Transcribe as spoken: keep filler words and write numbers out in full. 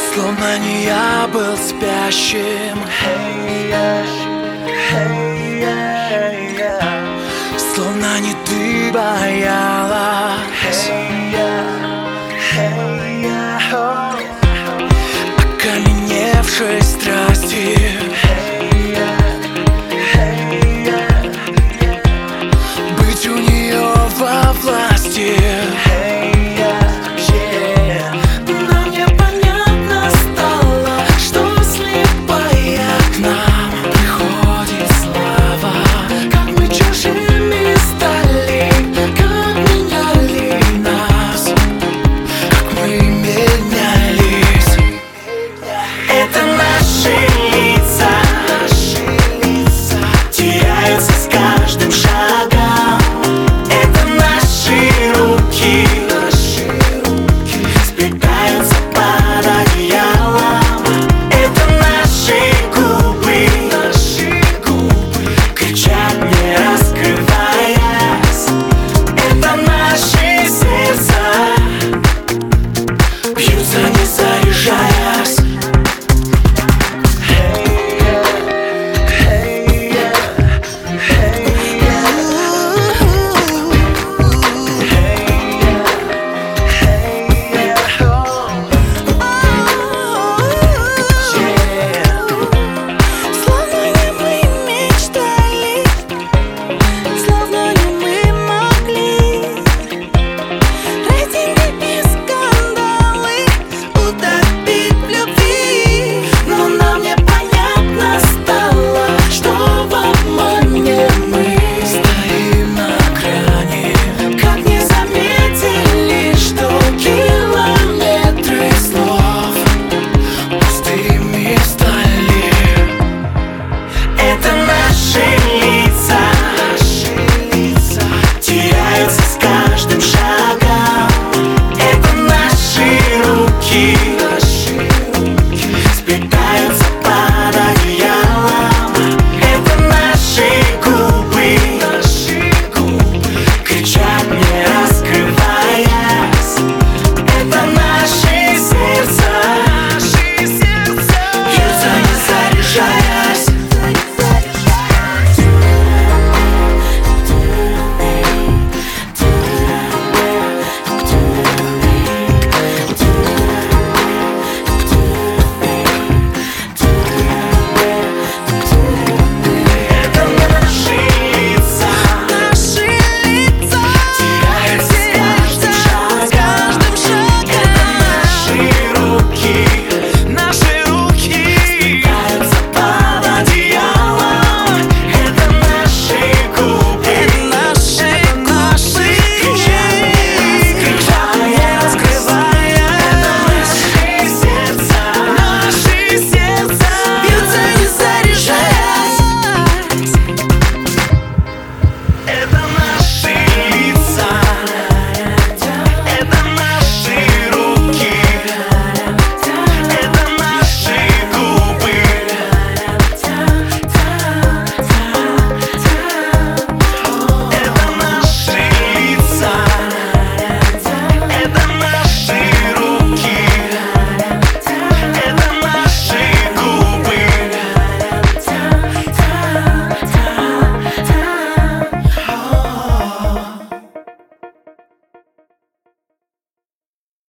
Словно не я был спящим, hey, yeah, hey, yeah, yeah. Словно не ты боялась, hey, yeah, hey, yeah, oh. Окаменевшей страсти, hey, yeah, hey, yeah, yeah. Быть у нее во власти, hey, yeah, yeah. Но мне понятно стало, что слепая к нам приходит слава. Как мы чужими стали, как меняли нас, как мы менялись. Это наши лица, наши лица теряются с каждым шагом. Это наши руки, наши руки сплетаются под одеялом. Это наши губы, наши губы кричат, не раскрываясь. Это наши сердца бьются, не заряжая.